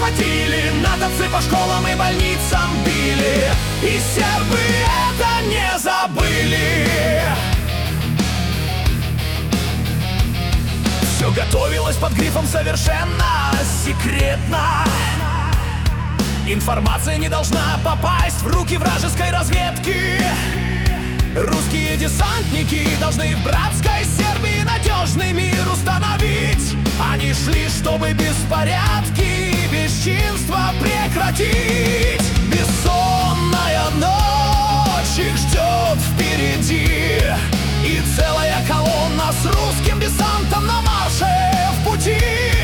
охватили, натовцы по школам и больницам били, и сербы это не забыли. Все готовилось под грифом совершенно секретно. Информация не должна попасть в руки вражеской разведки. Русские десантники должны в братской Сербии надежный мир установить. Они шли, чтобы беспорядки и бесчинства прекратить. Бессонная ночь их ждет впереди, и целая колонна с русским десантом на марше в пути.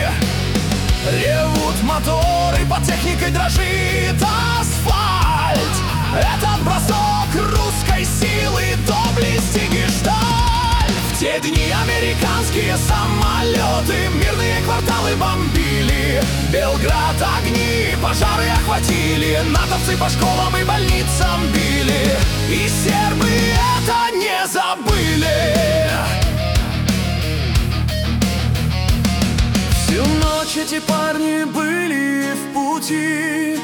Ревут моторы, под техникой дрожит асфальт. Этот бросок русской силы, доблесть и гештальт. В те дни американские самолеты мирные кварталы бомбили. Белград огни, пожары охватили, натовцы по школам и больницам били, и сербы это не забыли. Всю ночь эти парни были в пути,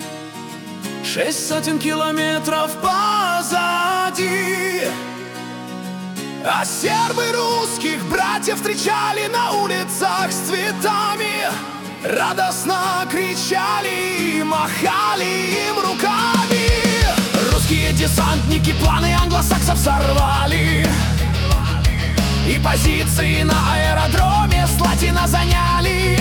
6 сотен километров позади. А сербы русских братьев встречали на улицах с цветами, радостно кричали и махали им руками. Русские десантники планы англосаксов сорвали, и позиции на аэродроме Слатина заняли.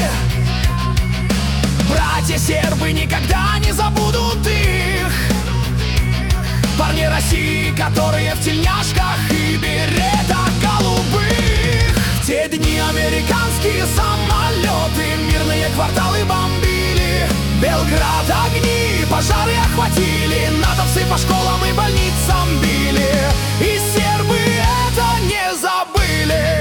Братья сербы никогда не забудут их, парни России, которые в тельняшках и беретах голубых. В те дни американские самолеты мирные кварталы бомбили. Белград огни, пожары охватили, натовцы по школам и больницам били, и сербы это не забыли.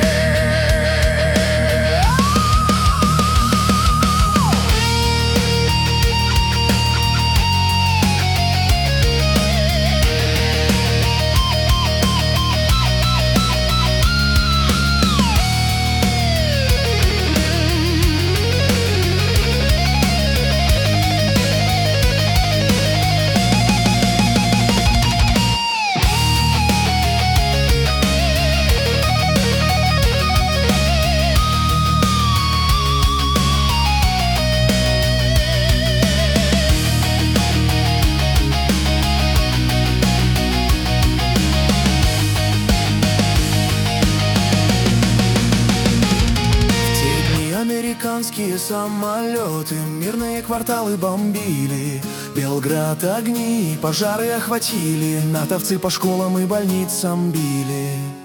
Американские самолеты мирные кварталы бомбили. Белград огни, пожары охватили, натовцы по школам и больницам били.